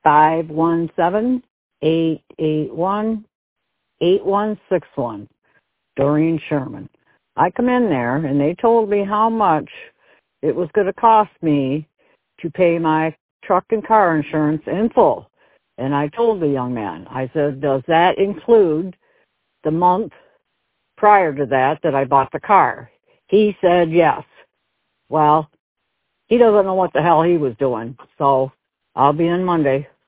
517-881-8161. Doreen Sherman. I come in there, and they told me how much it was going to cost me to pay my truck and car insurance in full. And I told the young man, I said, does that include the month prior to that I bought the car? He said yes. Well, he doesn't know what the hell he was doing, so I'll be in Monday.